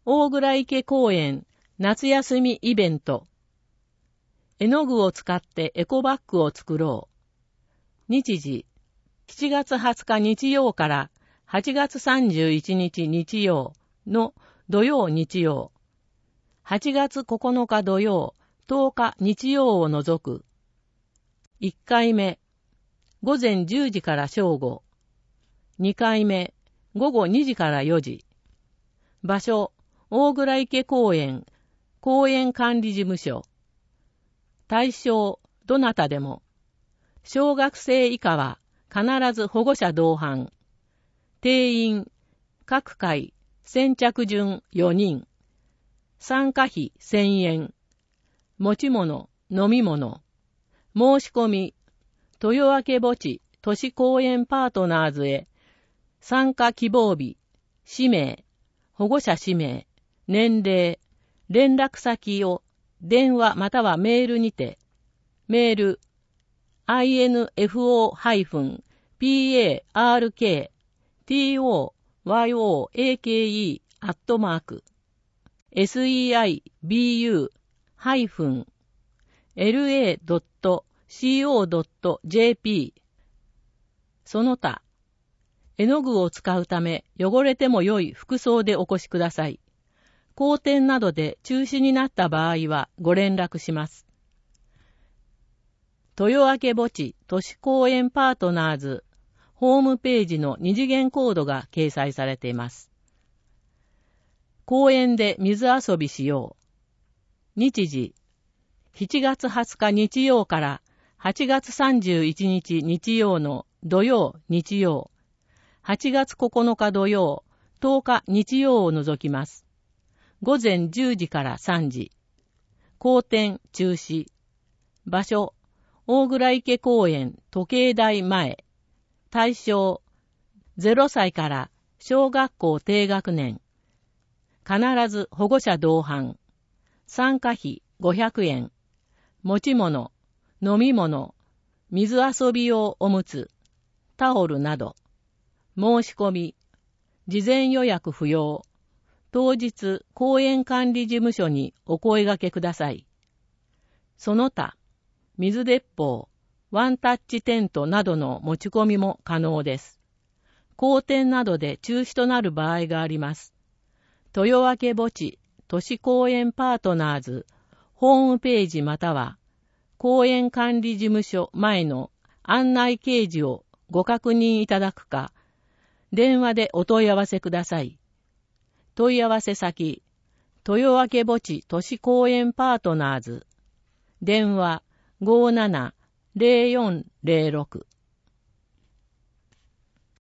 大倉池公園夏休みイベント。絵の具を使ってエコバッグを作ろう。日時、7月20日日曜から8月31日日曜の土曜日曜。8月9日土曜、10日日曜を除く。1回目、午前10時から正午。2回目、午後2時から4時。場所、大倉池公園、公園管理事務所。対象、どなたでも。小学生以下は必ず保護者同伴。定員、各回、先着順4人。参加費1000円。持ち物、飲み物。申し込み、豊明墓地都市公園パートナーズへ。参加希望日、氏名、保護者氏名、年齢、連絡先を電話またはメールにて。メール、info@seibu-seibu-la.co.jp。 その他、絵の具を使うため汚れても良い服装でお越しください。荒天などで中止になった場合はご連絡します。豊明墓地都市公園パートナーズホームページの二次元コードが掲載されています。公園で水遊びしよう。日時、7月20日日曜から8月31日日曜の土曜日曜、8月9日土曜、10日日曜を除きます。午前10時から3時。荒天中止。場所、大倉池公園時計台前。対象、0歳から小学校低学年。必ず保護者同伴。参加費500円。持ち物、飲み物、水遊び用おむつ、タオルなど。申し込み、事前予約不要。当日、公園管理事務所にお声掛けください。その他、水鉄砲、ワンタッチテントなどの持ち込みも可能です。荒天などで中止となる場合があります。豊明墓地都市公園パートナーズホームページまたは公園管理事務所前の案内掲示をご確認いただくか、電話でお問い合わせください。問い合わせ先、豊明墓地都市公園パートナーズ。電話 57-0406